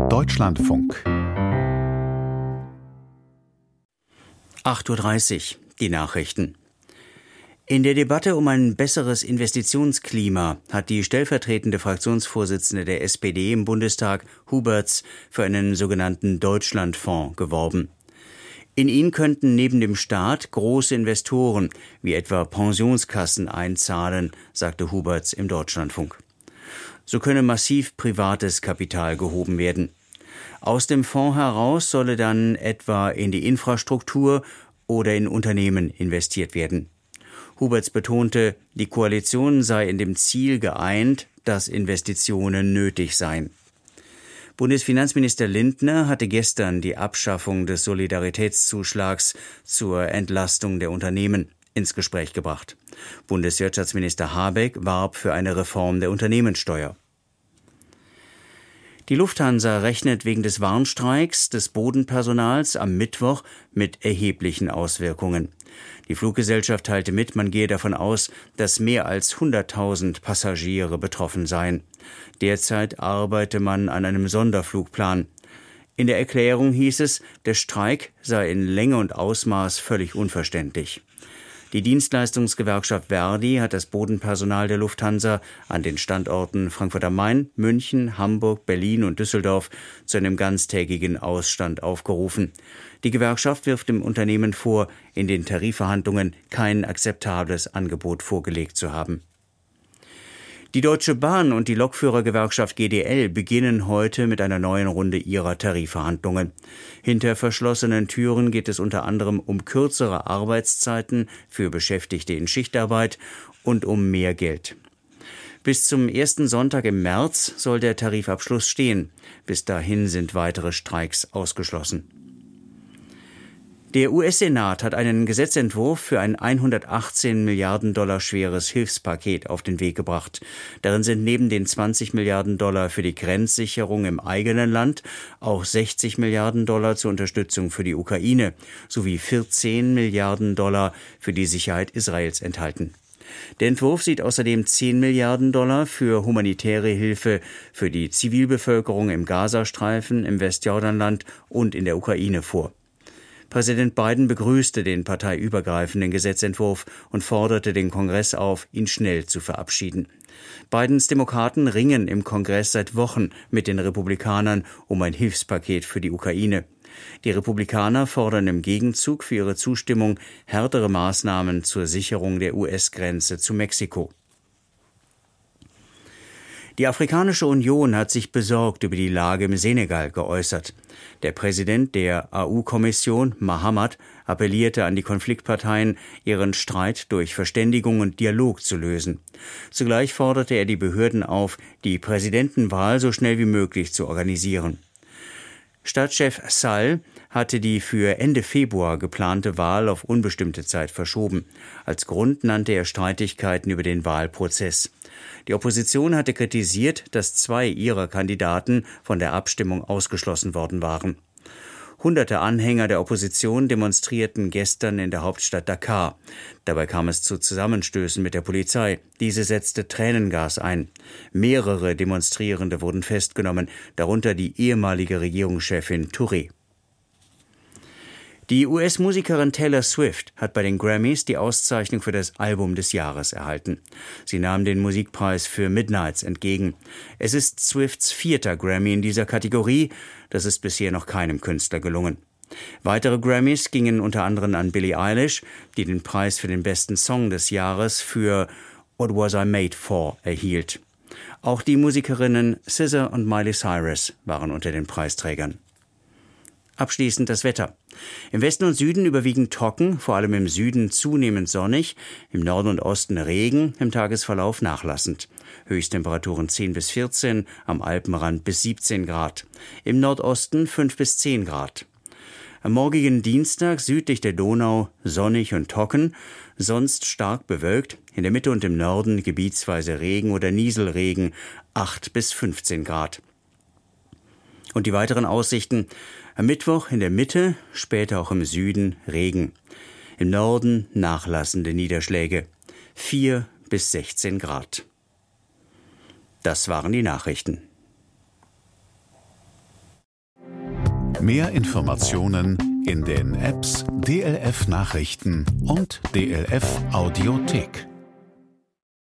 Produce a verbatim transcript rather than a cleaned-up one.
Deutschlandfunk. acht Uhr dreißig, die Nachrichten. In der Debatte um ein besseres Investitionsklima hat die stellvertretende Fraktionsvorsitzende der S P D im Bundestag, Huberts, für einen sogenannten Deutschlandfonds geworben. In ihn könnten neben dem Staat große Investoren, wie etwa Pensionskassen, einzahlen, sagte Huberts im Deutschlandfunk. So könne massiv privates Kapital gehoben werden. Aus dem Fonds heraus solle dann etwa in die Infrastruktur oder in Unternehmen investiert werden. Huberts betonte, die Koalition sei in dem Ziel geeint, dass Investitionen nötig seien. Bundesfinanzminister Lindner hatte gestern die Abschaffung des Solidaritätszuschlags zur Entlastung der Unternehmen ins Gespräch gebracht. Bundeswirtschaftsminister Habeck warb für eine Reform der Unternehmenssteuer. Die Lufthansa rechnet wegen des Warnstreiks des Bodenpersonals am Mittwoch mit erheblichen Auswirkungen. Die Fluggesellschaft teilte mit, man gehe davon aus, dass mehr als hunderttausend Passagiere betroffen seien. Derzeit arbeite man an einem Sonderflugplan. In der Erklärung hieß es, der Streik sei in Länge und Ausmaß völlig unverständlich. Die Dienstleistungsgewerkschaft ver.di hat das Bodenpersonal der Lufthansa an den Standorten Frankfurt am Main, München, Hamburg, Berlin und Düsseldorf zu einem ganztägigen Ausstand aufgerufen. Die Gewerkschaft wirft dem Unternehmen vor, in den Tarifverhandlungen kein akzeptables Angebot vorgelegt zu haben. Die Deutsche Bahn und die Lokführergewerkschaft G D L beginnen heute mit einer neuen Runde ihrer Tarifverhandlungen. Hinter verschlossenen Türen geht es unter anderem um kürzere Arbeitszeiten für Beschäftigte in Schichtarbeit und um mehr Geld. Bis zum ersten Sonntag im März soll der Tarifabschluss stehen. Bis dahin sind weitere Streiks ausgeschlossen. Der U S-Senat hat einen Gesetzentwurf für ein hundertachtzehn Milliarden Dollar schweres Hilfspaket auf den Weg gebracht. Darin sind neben den zwanzig Milliarden Dollar für die Grenzsicherung im eigenen Land auch sechzig Milliarden Dollar zur Unterstützung für die Ukraine sowie vierzehn Milliarden Dollar für die Sicherheit Israels enthalten. Der Entwurf sieht außerdem zehn Milliarden Dollar für humanitäre Hilfe für die Zivilbevölkerung im Gazastreifen, im Westjordanland und in der Ukraine vor. Präsident Biden begrüßte den parteiübergreifenden Gesetzentwurf und forderte den Kongress auf, ihn schnell zu verabschieden. Bidens Demokraten ringen im Kongress seit Wochen mit den Republikanern um ein Hilfspaket für die Ukraine. Die Republikaner fordern im Gegenzug für ihre Zustimmung härtere Maßnahmen zur Sicherung der U S-Grenze zu Mexiko. Die Afrikanische Union hat sich besorgt über die Lage im Senegal geäußert. Der Präsident der A U-Kommission, Mahamat, appellierte an die Konfliktparteien, ihren Streit durch Verständigung und Dialog zu lösen. Zugleich forderte er die Behörden auf, die Präsidentenwahl so schnell wie möglich zu organisieren. Stadtchef Sall hatte die für Ende Februar geplante Wahl auf unbestimmte Zeit verschoben. Als Grund nannte er Streitigkeiten über den Wahlprozess. Die Opposition hatte kritisiert, dass zwei ihrer Kandidaten von der Abstimmung ausgeschlossen worden waren. Hunderte Anhänger der Opposition demonstrierten gestern in der Hauptstadt Dakar. Dabei kam es zu Zusammenstößen mit der Polizei. Diese setzte Tränengas ein. Mehrere Demonstrierende wurden festgenommen, darunter die ehemalige Regierungschefin Touré. Die U S-Musikerin Taylor Swift hat bei den Grammys die Auszeichnung für das Album des Jahres erhalten. Sie nahm den Musikpreis für Midnights entgegen. Es ist Swifts vierter Grammy in dieser Kategorie. Das ist bisher noch keinem Künstler gelungen. Weitere Grammys gingen unter anderem an Billie Eilish, die den Preis für den besten Song des Jahres für What Was I Made For erhielt. Auch die Musikerinnen S Z A und Miley Cyrus waren unter den Preisträgern. Abschließend das Wetter. Im Westen und Süden überwiegend trocken, vor allem im Süden zunehmend sonnig, im Norden und Osten Regen, im Tagesverlauf nachlassend. Höchsttemperaturen zehn bis vierzehn, am Alpenrand bis siebzehn Grad. Im Nordosten fünf bis zehn Grad. Am morgigen Dienstag südlich der Donau sonnig und trocken, sonst stark bewölkt, in der Mitte und im Norden gebietsweise Regen oder Nieselregen, acht bis fünfzehn Grad. Und die weiteren Aussichten: am Mittwoch in der Mitte, später auch im Süden Regen. Im Norden nachlassende Niederschläge, vier bis sechzehn Grad. Das waren die Nachrichten. Mehr Informationen in den Apps D L F Nachrichten und D L F Audiothek.